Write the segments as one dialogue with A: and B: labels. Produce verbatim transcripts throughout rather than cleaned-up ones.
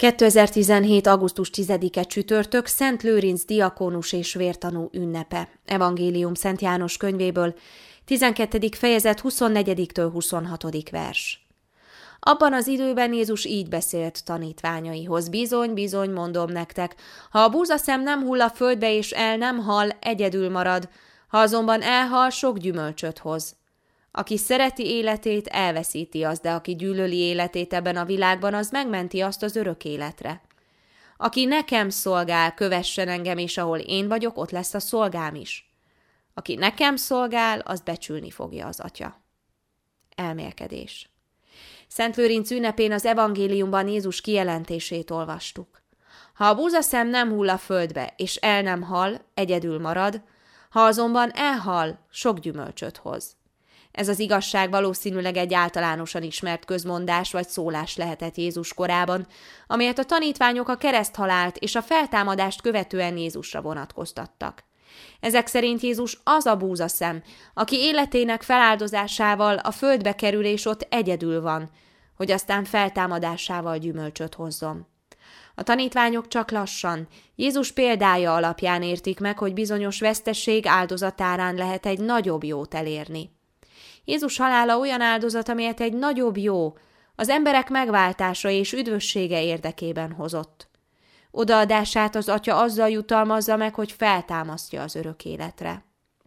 A: kétezer-tizenhét. augusztus tizedike csütörtök, Szent Lőrinc diakónus és vértanú ünnepe. Evangélium Szent János könyvéből, tizenkettedik fejezet, huszonnégyediktől huszonhatodik vers. Abban az időben Jézus így beszélt tanítványaihoz: bizony, bizony, mondom nektek, ha a búzaszem nem hull a földbe és el nem hal, egyedül marad, ha azonban elhal, sok gyümölcsöt hoz. Aki szereti életét, elveszíti azt, de aki gyűlöli életét ebben a világban, az megmenti azt az örök életre. Aki nekem szolgál, kövessen engem, és ahol én vagyok, ott lesz a szolgám is. Aki nekem szolgál, azt becsülni fogja az Atya. Elmélkedés. Szent Lőrinc ünnepén az evangéliumban Jézus kijelentését olvastuk. Ha a búzaszem nem hull a földbe, és el nem hal, egyedül marad, ha azonban elhal, sok gyümölcsöt hoz. Ez az igazság valószínűleg egy általánosan ismert közmondás vagy szólás lehetett Jézus korában, amelyet a tanítványok a kereszthalált és a feltámadást követően Jézusra vonatkoztattak. Ezek szerint Jézus az a búzaszem, aki életének feláldozásával a földbe kerül és ott egyedül van, hogy aztán feltámadásával gyümölcsöt hozzon. A tanítványok csak lassan, Jézus példája alapján értik meg, hogy bizonyos vesztesség áldozatárán lehet egy nagyobb jót elérni. Jézus halála olyan áldozat, amelyet egy nagyobb jó, az emberek megváltása és üdvössége érdekében hozott. Odaadását az Atya azzal jutalmazza meg, hogy feltámasztja az örök életre.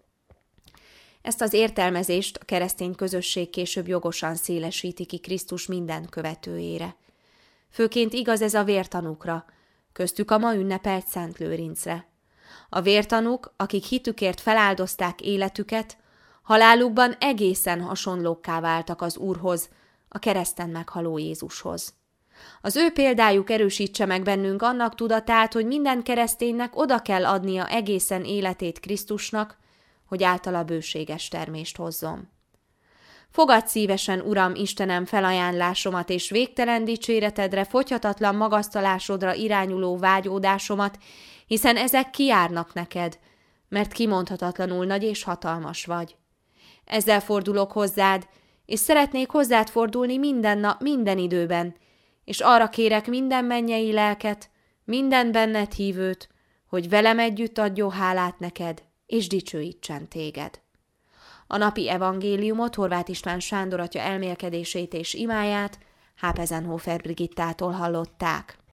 A: Ezt az értelmezést a keresztény közösség később jogosan szélesíti ki Krisztus minden követőjére. Főként igaz ez a vértanúkra, köztük a ma ünnepelt Szent Lőrincre. A vértanúk, akik hitükért feláldozták életüket, halálukban egészen hasonlókká váltak az Úrhoz, a kereszten meghaló Jézushoz. Az ő példájuk erősítse meg bennünk annak tudatát, hogy minden kereszténynek oda kell adnia egészen életét Krisztusnak, hogy általa bőséges termést hozzon. Fogadd szívesen, Uram, Istenem, felajánlásomat és végtelen dicséretedre, fogyhatatlan magasztalásodra irányuló vágyódásomat, hiszen ezek kijárnak neked, mert kimondhatatlanul nagy és hatalmas vagy. Ezzel fordulok hozzád, és szeretnék hozzád fordulni minden nap, minden időben, és arra kérek minden mennyei lelket, minden benned hívőt, hogy velem együtt adjon hálát neked, és dicsőítsen téged. A napi evangéliumot Horváth István Sándor atya elmélkedését és imáját Hápezenhofer Brigittától hallották.